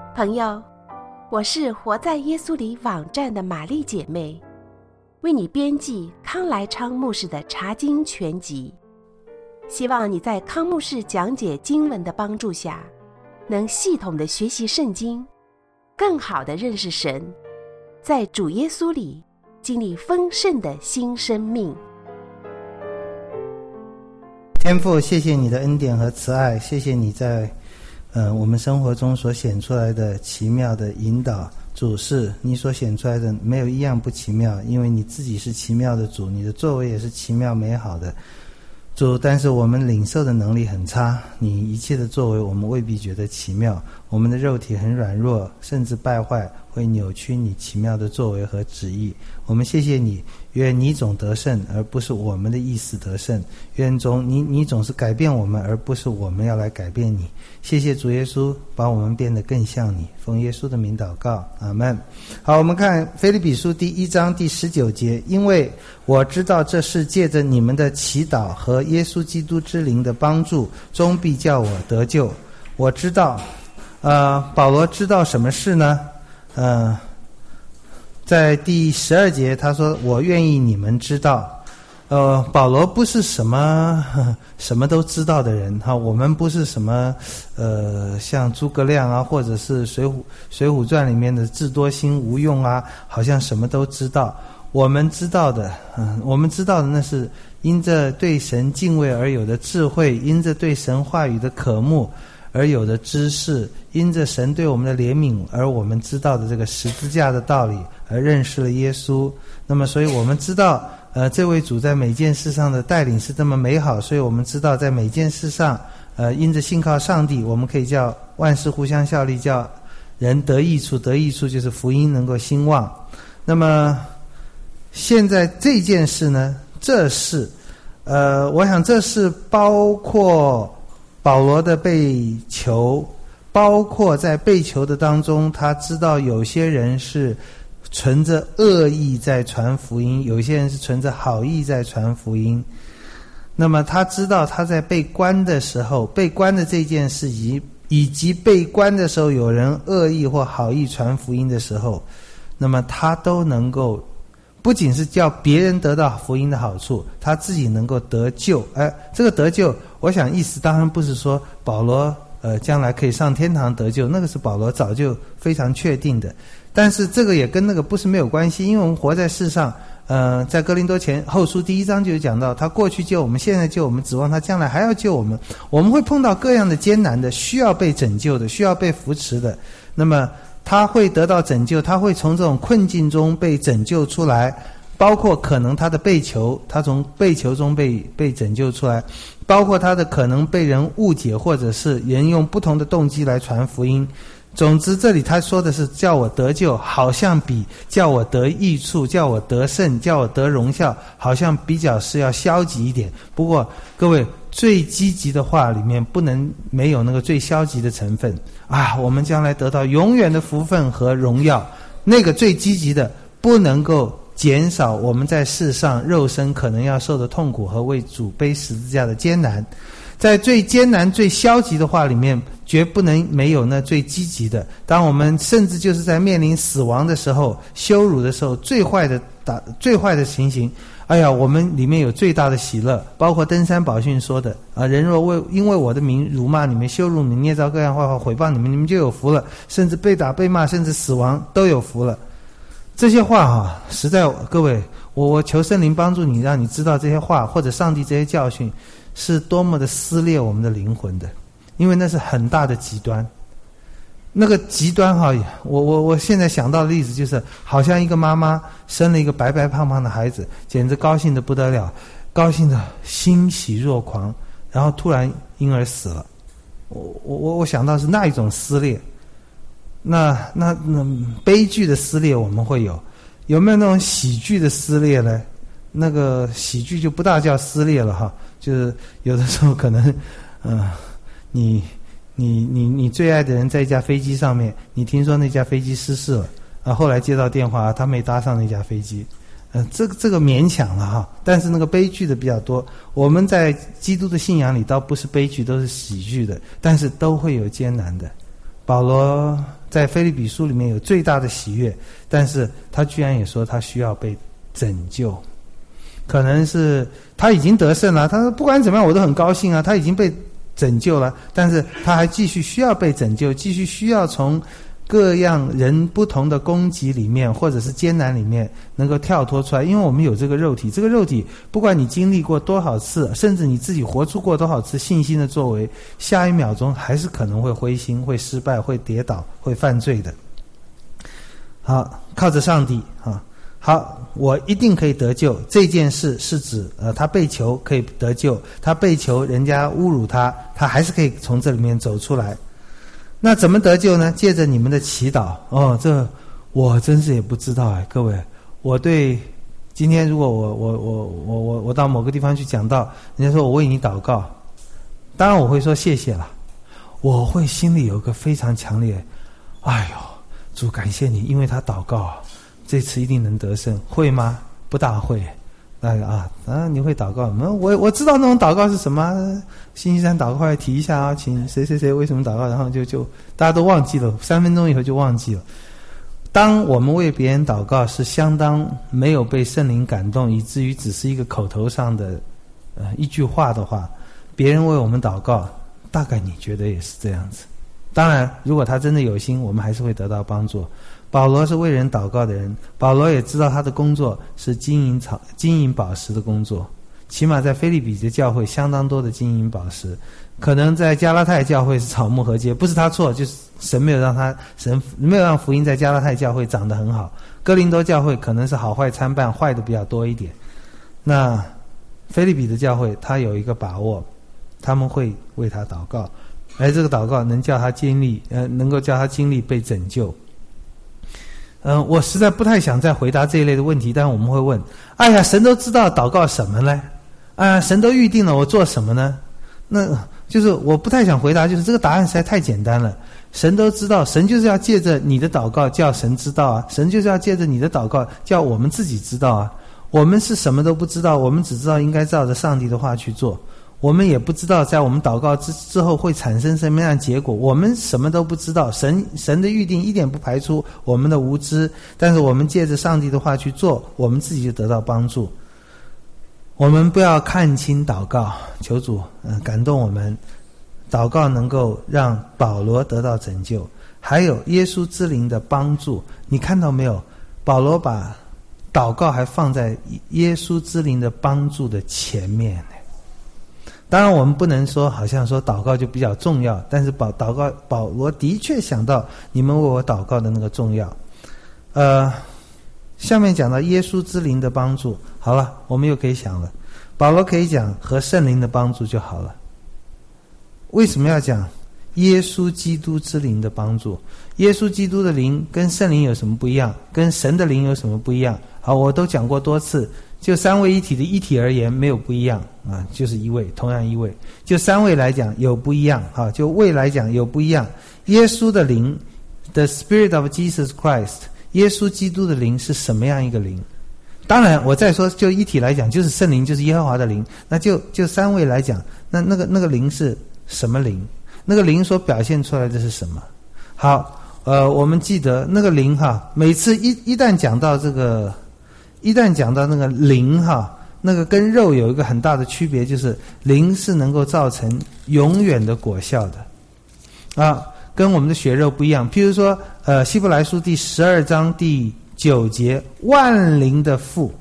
朋友，我是活在耶稣里网站的玛丽姐妹，为你编辑康来昌牧师的查经全集，希望你在康牧师讲解经文的帮助下，能系统的学习圣经，更好的认识神，在主耶稣里经历丰盛的新生命。 天父，谢谢你的恩典和慈爱，谢谢你在我们生活中所显出来的奇妙的引导。主，是你所显出来的没有一样不奇妙，因为你自己是奇妙的主，你的作为也是奇妙美好的主，但是我们领受的能力很差，你一切的作为我们未必觉得奇妙，我们的肉体很软弱，甚至败坏，会扭曲你奇妙的作为和旨意。我们谢谢你，愿你总得胜，而不是我们的意思得胜，愿你总是改变我们，而不是我们要来改变你。谢谢主耶稣，把我们变得更像你，奉耶稣的名祷告，阿们。好，我们看腓立比书第1章第19节，因为我知道这是借着你们的祈祷和耶稣基督之灵的帮助，终必叫我得救。我知道保罗知道什么事呢？在第12节他说，我愿意你们知道。保罗不是什么都知道的人哈，我们不是什么像诸葛亮啊，或者是水浒传里面的智多星吴用啊，好像什么都知道。我们知道的那是因着对神敬畏而有的智慧，因着对神话语的渴慕而有的知识，因着神对我们的怜悯而我们知道的这个十字架的道理，而认识了耶稣。那么所以我们知道这位主在每件事上的带领是这么美好，所以我们知道在每件事上因着信靠上帝，我们可以叫万事互相效力，叫人得益处，得益处就是福音能够兴旺。那么现在这件事呢，这是我想这是包括保罗的被囚，包括在被囚的当中，他知道有些人是存着恶意在传福音，有些人是存着好意在传福音。那么他知道他在被关的时候，被关的这件事以及被关的时候有人恶意或好意传福音的时候，那么他都能够不仅是叫别人得到福音的好处，他自己能够得救。这个得救，我想意思当然不是说保罗将来可以上天堂得救，那个是保罗早就非常确定的。但是这个也跟那个不是没有关系，因为我们活在世上，在哥林多前后书第1章就有讲到，他过去救我们，现在救我们，指望他将来还要救我们。我们会碰到各样的艰难的，需要被拯救的，需要被扶持的。那么他会得到拯救，他会从这种困境中被拯救出来，包括可能他的被囚，他从被囚中被拯救出来，包括他的可能被人误解，或者是人用不同的动机来传福音。总之这里他说的是叫我得救，好像比叫我得益处，叫我得胜，叫我得荣耀，好像比较是要消极一点。不过各位，最积极的话里面不能没有那个最消极的成分啊！我们将来得到永远的福分和荣耀，那个最积极的不能够减少我们在世上肉身可能要受的痛苦和为主背十字架的艰难。在最艰难最消极的话里面，绝不能没有那最积极的。当我们甚至就是在面临死亡的时候，羞辱的时候，最坏的情形，我们里面有最大的喜乐，包括登山宝训说的人若因为我的名辱骂你们，羞辱你们，捏造各样坏话毁谤你们，你们就有福了，甚至被打被骂，甚至死亡都有福了。这些话实在各位，我求圣灵帮助你，让你知道这些话或者上帝这些教训是多么的撕裂我们的灵魂的，因为那是很大的极端。那个极端我现在想到的例子就是，好像一个妈妈生了一个白白胖胖的孩子，简直高兴得不得了，高兴的欣喜若狂，然后突然婴儿死了。我想到是那一种撕裂。那悲剧的撕裂我们会有没有那种喜剧的撕裂呢？那个喜剧就不大叫撕裂了哈，就是有的时候可能你最爱的人在一架飞机上面，你听说那架飞机失事了后来接到电话他没搭上那架飞机，这个勉强了哈，但是那个悲剧的比较多。我们在基督的信仰里倒不是悲剧，都是喜剧的，但是都会有艰难的。 保罗在腓立比书里面有最大的喜悦，但是他居然也说他需要被拯救。可能是他已经得胜了，他说不管怎么样我都很高兴啊，他已经被拯救了，但是他还继续需要被拯救，继续需要从各样人不同的攻击里面或者是艰难里面能够跳脱出来。因为我们有这个肉体，这个肉体不管你经历过多少次，甚至你自己活出过多少次信心的作为，下一秒钟还是可能会灰心，会失败，会跌倒，会犯罪的。好，靠着上帝啊，好，我一定可以得救。这件事是指他被囚可以得救，他被囚人家侮辱他，他还是可以从这里面走出来。那怎么得救呢？借着你们的祈祷。这我真是也不知道各位，我对今天如果我到某个地方去讲道，人家说我为你祷告，当然我会说谢谢了，我会心里有个非常强烈，哎呦，主感谢你，因为他祷告，这次一定能得胜，会吗？不大会。你会祷告？我知道那种祷告是什么，星期三祷告会提一下啊，请谁谁谁为什么祷告，然后就大家都忘记了，3分钟以后就忘记了。当我们为别人祷告是相当没有被圣灵感动，以至于只是一个口头上的一句话的话，别人为我们祷告，大概你觉得也是这样子。当然如果他真的有心，我们还是会得到帮助。保罗是为人祷告的人，保罗也知道他的工作是金银宝石的工作，起码在腓立比的教会相当多的金银宝石，可能在加拉太教会是草木禾秸，不是他错，就是神没有让福音在加拉太教会长得很好。哥林多教会可能是好坏参半，坏的比较多一点。那腓立比的教会他有一个把握，他们会为他祷告，而这个祷告能够叫他经历被拯救。我实在不太想再回答这一类的问题，但是我们会问，哎呀，神都知道祷告什么呢？神都预定了，我做什么呢？那就是我不太想回答，就是这个答案实在太简单了。神都知道，神就是要借着你的祷告叫神知道啊，神就是要借着你的祷告叫我们自己知道啊。我们是什么都不知道，我们只知道应该照着上帝的话去做，我们也不知道在我们祷告之后会产生什么样的结果，我们什么都不知道。神的预定一点不排除我们的无知，但是我们借着上帝的话去做，我们自己就得到帮助。我们不要看轻祷告，求主感动我们，祷告能够让保罗得到拯救，还有耶稣之灵的帮助。你看到没有？保罗把祷告还放在耶稣之灵的帮助的前面。当然我们不能说好像说祷告就比较重要，但是保罗的确想到你们为我祷告的那个重要。下面讲到耶稣之灵的帮助，好了，我们又可以想了，保罗可以讲和圣灵的帮助就好了。为什么要讲耶稣基督之灵的帮助？耶稣基督的灵跟圣灵有什么不一样？跟神的灵有什么不一样？好，我都讲过多次，就三位一体的一体而言没有不一样啊，就是一位，同样一位。就三位来讲有不一样啊，就位来讲有不一样。耶稣的灵 The Spirit of Jesus Christ， 耶稣基督的灵是什么样一个灵？当然我再说就一体来讲就是圣灵，就是耶和华的灵。那就三位来讲，那个灵是什么灵？那个灵所表现出来的是什么？好，我们记得那个灵每次一旦讲到那个灵那个跟肉有一个很大的区别，就是灵是能够造成永远的果效的跟我们的血肉不一样。譬如说希伯来书第12章第9节，万灵的父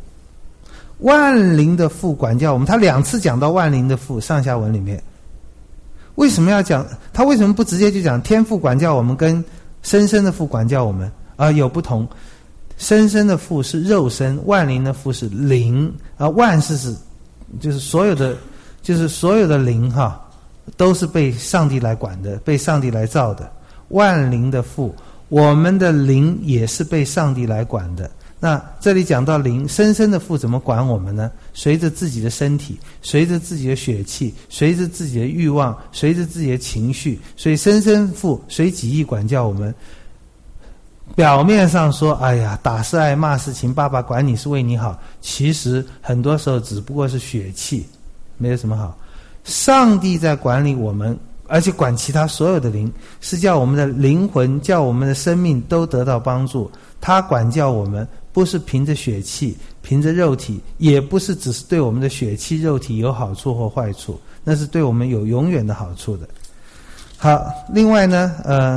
管教我们，他2次讲到万灵的父，上下文里面。为什么要讲？他为什么不直接就讲天父管教我们跟生生的父管教我们有不同。生生的父是肉身，万灵的父是灵万是就是所有的灵都是被上帝来管的，被上帝来造的。万灵的父，我们的灵也是被上帝来管的。那这里讲到灵，生生的父怎么管我们呢？随着自己的身体，随着自己的血气，随着自己的欲望，随着自己的情绪，所以生生父随己意管教我们。表面上说哎呀，打是爱，骂是情，爸爸管你是为你好，其实很多时候只不过是血气，没有什么好。上帝在管理我们， 而且管其他所有的灵，是叫我们的灵魂，叫我们的生命都得到帮助。他管教我们，不是凭着血气，凭着肉体，也不是只是对我们的血气肉体有好处或坏处，那是对我们有永远的好处的。好，另外呢，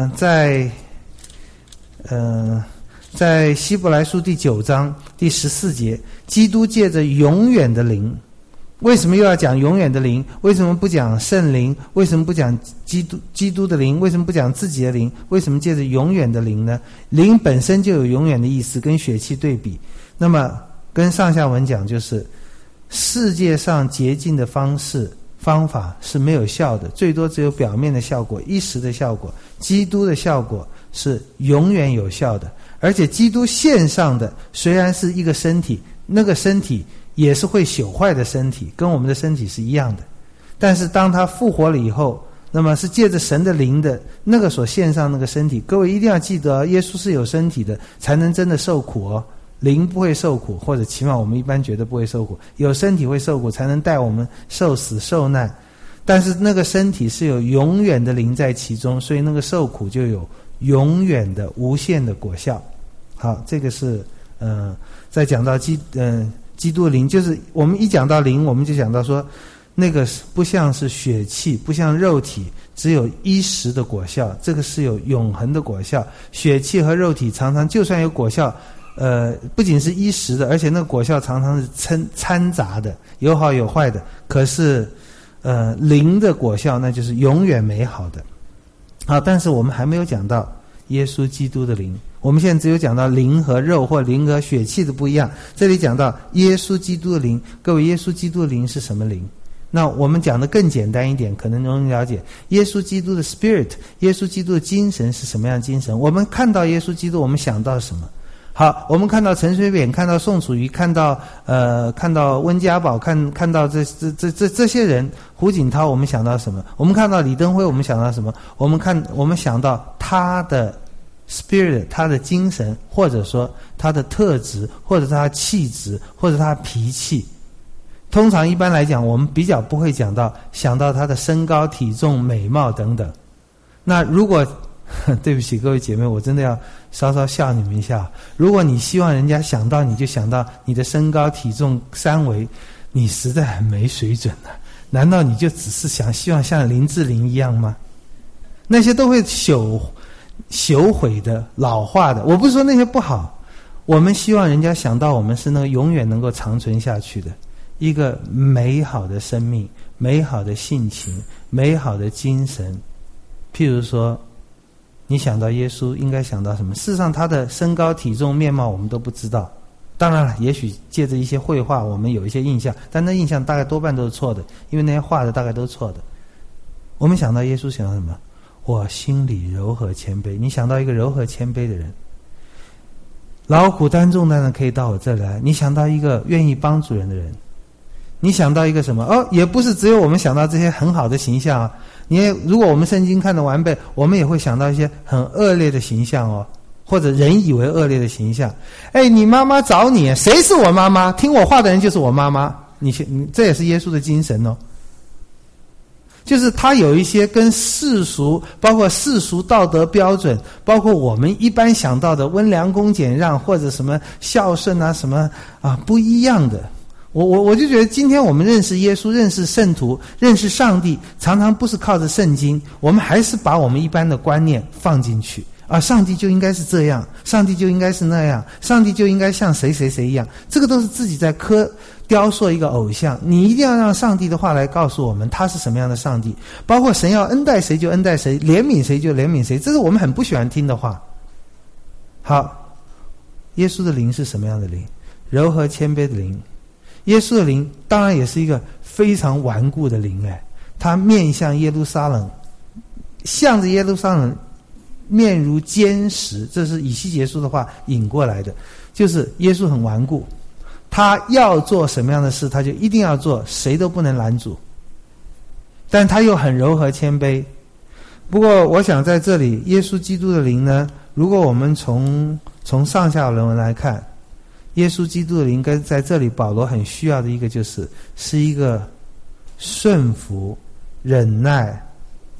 在希伯来书第9章第14节，基督借着永远的灵。为什么又要讲永远的灵？为什么不讲圣灵？为什么不讲基督的灵？为什么不讲自己的灵？为什么借着永远的灵呢？灵本身就有永远的意思，跟血气对比。那么跟上下文讲，就是世界上洁净的方法是没有效的，最多只有表面的效果，一时的效果。基督的效果是永远有效的，而且基督献上的虽然是一个身体，那个身体也是会朽坏的身体，跟我们的身体是一样的。但是当他复活了以后，那么是借着神的灵的那个所献上那个身体。各位一定要记得，耶稣是有身体的，才能真的受苦哦。灵不会受苦，或者起码我们一般觉得不会受苦，有身体会受苦，才能带我们受死受难。但是那个身体是有永远的灵在其中，所以那个受苦就有永远的无限的果效。好，这个是再讲到基督的灵，就是我们一讲到灵，我们就讲到说，那个不像是血气，不像肉体，只有一时的果效，这个是有永恒的果效。血气和肉体常常就算有果效，不仅是一时的，而且那个果效常常是掺杂的，有好有坏的。可是灵的果效那就是永远美好的。好，但是我们还没有讲到耶稣基督的灵，我们现在只有讲到灵和肉或灵和血气的不一样。这里讲到耶稣基督的灵，各位，耶稣基督的灵是什么灵？那我们讲的更简单一点，可能容易了解。耶稣基督的 Spirit， 耶稣基督的精神是什么样的精神？我们看到耶稣基督，我们想到什么？好，我们看到陈水扁，看到宋楚瑜，看到温家宝，看到这些人，胡锦涛，我们想到什么？我们看到李登辉，我们想到什么？我们想到他的 spirit， 他的精神，或者说他的特质，或者他的气质，或者他的脾气。通常一般来讲，我们比较不会想到他的身高、体重、美貌等等。那如果对不起各位姐妹，我真的要稍稍笑你们一下。如果你希望人家想到你就想到你的身高体重3围，你实在很没水准了。难道你就只是希望像林志玲一样吗？那些都会朽毁的、老化的。我不是说那些不好，我们希望人家想到我们是那个永远能够长存下去的一个美好的生命、美好的性情、美好的精神。譬如说你想到耶稣应该想到什么？事实上他的身高体重面貌我们都不知道，当然了，也许借着一些绘画我们有一些印象，但那印象大概多半都是错的，因为那些画的大概都是错的。我们想到耶稣想到什么？我心里柔和谦卑。你想到一个柔和谦卑的人，劳苦担重担的可以到我这里来。你想到一个愿意帮助人的人，你想到一个什么？也不是只有我们想到这些很好的形象啊。如果我们圣经看得完备，我们也会想到一些很恶劣的形象哦，或者人以为恶劣的形象。你妈妈找你，谁是我妈妈？听我话的人就是我妈妈。你这也是耶稣的精神哦。就是他有一些跟世俗，包括世俗道德标准，包括我们一般想到的温良恭俭让或者什么孝顺啊什么啊不一样的。我就觉得今天我们认识耶稣、认识圣徒、认识上帝，常常不是靠着圣经，我们还是把我们一般的观念放进去啊，上帝就应该是这样，上帝就应该是那样，上帝就应该像谁谁谁一样。这个都是自己在雕塑一个偶像。你一定要让上帝的话来告诉我们他是什么样的上帝，包括神要恩待谁就恩待谁，怜悯谁就怜悯谁，这是我们很不喜欢听的话。好，耶稣的灵是什么样的灵？柔和谦卑的灵。耶稣的灵当然也是一个非常顽固的灵，他面向耶路撒冷，向着耶路撒冷，面如坚石，这是以西结书的话引过来的，就是耶稣很顽固，他要做什么样的事他就一定要做，谁都不能拦阻，但他又很柔和谦卑。不过我想在这里耶稣基督的灵呢，如果我们从上下文来看，耶稣基督的灵跟在这里保罗很需要的一个是一个顺服、忍耐、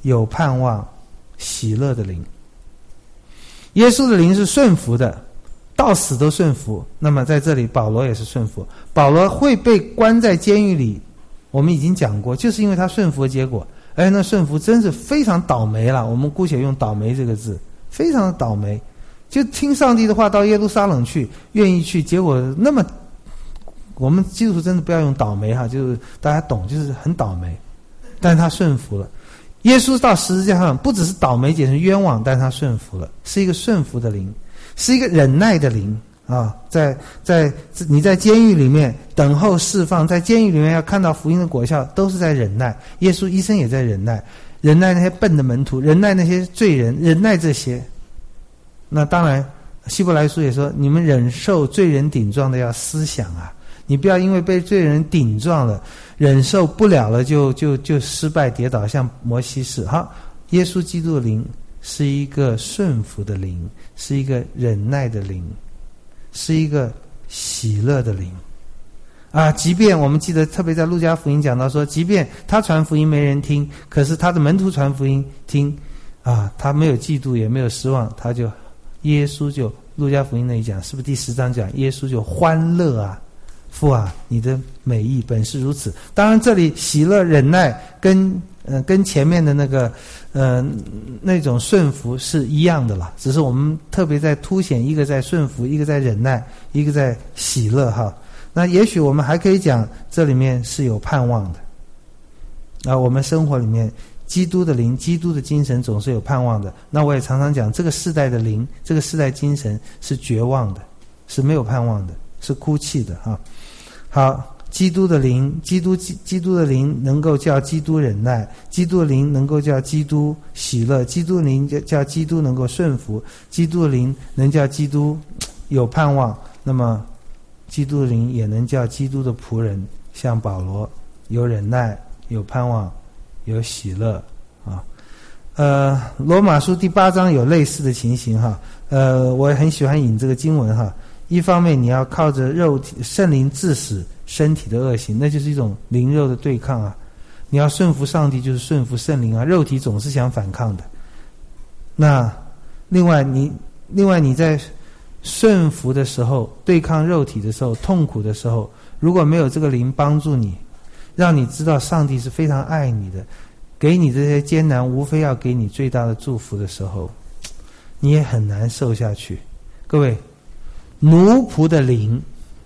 有盼望、喜乐的灵。耶稣的灵是顺服的，到死都顺服。那么在这里保罗也是顺服。保罗会被关在监狱里，我们已经讲过，就是因为他顺服的结果。而且那顺服真是非常倒霉了，我们姑且用倒霉这个字，非常的倒霉。就听上帝的话到耶路撒冷去，愿意去，结果那么我们基督徒真的不要用倒霉哈，就是大家懂，就是很倒霉。但是他顺服了。耶稣到十字架上不只是倒霉简直冤枉，但是他顺服了，是一个顺服的灵，是一个忍耐的灵啊。你在监狱里面等候释放，在监狱里面要看到福音的果效，都是在忍耐。耶稣一生也在忍耐，忍耐那些笨的门徒，忍耐那些罪人，忍耐这些。那当然希伯来书也说，你们忍受罪人顶撞的要思想啊，你不要因为被罪人顶撞了，忍受不了了就失败跌倒，像摩西是。好，耶稣基督的灵是一个顺服的灵，是一个忍耐的灵，是一个喜乐的灵啊。即便我们记得特别在路加福音讲到说，即便他传福音没人听，可是他的门徒传福音听啊，他没有嫉妒也没有失望，耶稣就路加福音那里讲，是不是第10章讲耶稣就欢乐啊，父啊，你的美意本是如此。当然这里喜乐忍耐跟前面的那个那种顺服是一样的啦，只是我们特别在凸显一个在顺服，一个在忍耐，一个在喜乐哈。那也许我们还可以讲这里面是有盼望的啊，我们生活里面基督的灵，基督的精神总是有盼望的。那我也常常讲，这个世代的灵，这个世代精神是绝望的，是没有盼望的，是哭泣的啊。好，基督的灵，基督的灵能够叫基督忍耐，基督的灵能够叫基督喜乐，基督的灵叫基督能够顺服，基督的灵能叫基督有盼望。那么基督的灵也能叫基督的仆人，像保罗有忍耐，有盼望，有喜乐啊。罗马书第8章有类似的情形哈。我也很喜欢引这个经文哈。一方面你要靠着肉体圣灵致死身体的恶行，那就是一种灵肉的对抗啊。你要顺服上帝，就是顺服圣灵啊，肉体总是想反抗的。那另外你在顺服的时候，对抗肉体的时候，痛苦的时候，如果没有这个灵帮助你，让你知道上帝是非常爱你的，给你这些艰难无非要给你最大的祝福的时候，你也很难受下去。各位，奴仆的灵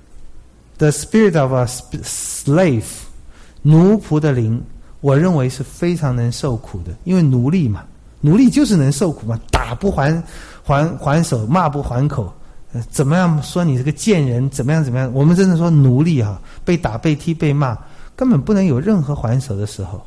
The spirit of a slave， 奴仆的灵我认为是非常能受苦的。因为奴隶嘛，奴隶就是能受苦嘛，打不还手，骂不还口，怎么样说你是个贱人，怎么样，我们真的说奴隶啊，被打被踢被骂，根本不能有任何还手的时候。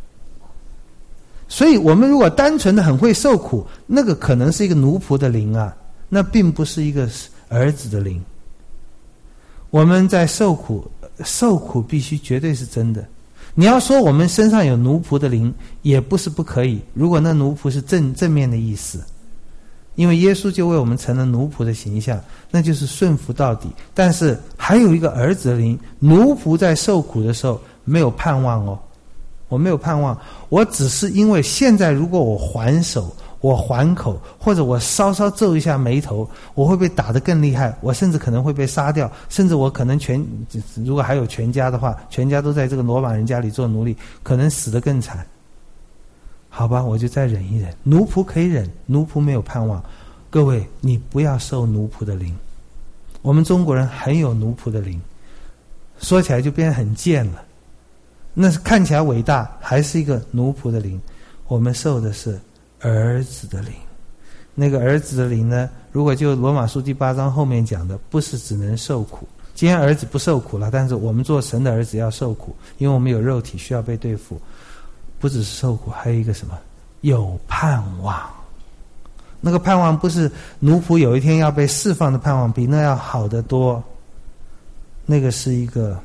所以我们如果单纯的很会受苦，那个可能是一个奴仆的灵啊，那并不是一个儿子的灵。我们在受苦必须绝对是真的。你要说我们身上有奴仆的灵，也不是不可以，如果那奴仆是正面的意思。因为耶稣就为我们成了奴仆的形象，那就是顺服到底。但是还有一个儿子的灵，奴仆在受苦的时候没有盼望哦，我没有盼望，我只是因为现在如果我还手，我还口，或者我稍稍皱一下眉头，我会被打得更厉害，我甚至可能会被杀掉，甚至我可能如果还有全家的话，全家都在这个罗马人家里做奴隶，可能死得更惨。好吧，我就再忍一忍。奴仆可以忍，奴仆没有盼望。各位，你不要受奴仆的灵。我们中国人很有奴仆的灵，说起来就变得很贱了。那是看起来伟大，还是一个奴仆的灵。我们受的是儿子的灵。那个儿子的灵呢，如果就罗马书第8章后面讲的，不是只能受苦。今天儿子不受苦了，但是我们做神的儿子要受苦，因为我们有肉体需要被对付。不只是受苦，还有一个什么？有盼望。那个盼望不是奴仆有一天要被释放的盼望，比那要好得多。那个是一个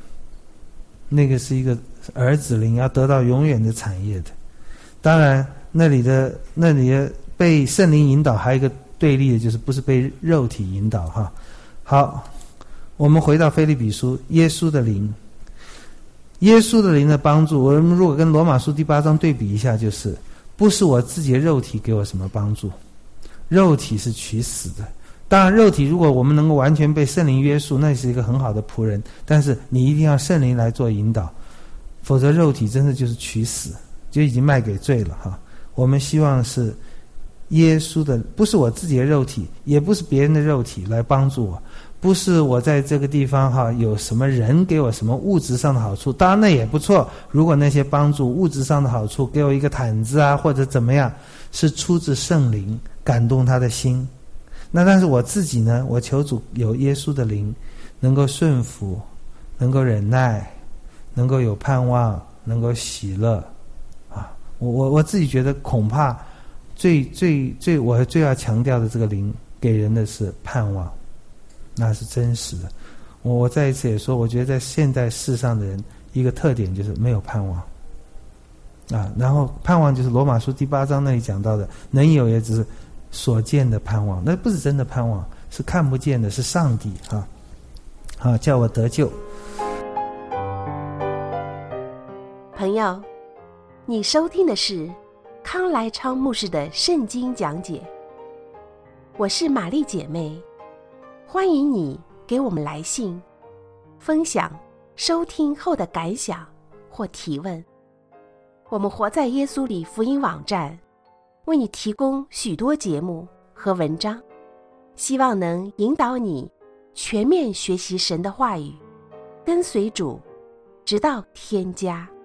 儿子灵要得到永远的产业的。当然那里的被圣灵引导，还有一个对立的，就是不是被肉体引导哈。好，我们回到腓立比书，耶稣的灵的帮助，我们如果跟罗马书第8章对比一下，就是不是我自己的肉体给我什么帮助，肉体是取死的。当然肉体如果我们能够完全被圣灵约束，那是一个很好的仆人，但是你一定要圣灵来做引导，否则肉体真的就是取死，就已经卖给罪了哈。我们希望是耶稣的，不是我自己的肉体，也不是别人的肉体来帮助我，不是我在这个地方哈有什么人给我什么物质上的好处，当然那也不错，如果那些帮助物质上的好处给我一个毯子啊或者怎么样，是出自圣灵感动他的心。那但是我自己呢，我求主有耶稣的灵，能够顺服，能够忍耐，能够有盼望，能够喜乐啊。我自己觉得恐怕我最要强调的这个灵给人的是盼望，那是真实的。我再一次也说，我觉得在现代世上的人一个特点就是没有盼望啊。然后盼望就是罗马书第8章那里讲到的，能有也只是所见的盼望，那不是真的盼望，是看不见的，是上帝叫我得救。 朋友，你收听的是康来昌牧师的圣经讲解，我是玛丽姐妹，欢迎你给我们来信，分享收听后的感想或提问。我们活在耶稣里福音网站为你提供许多节目和文章，希望能引导你全面学习神的话语，跟随主，直到天家。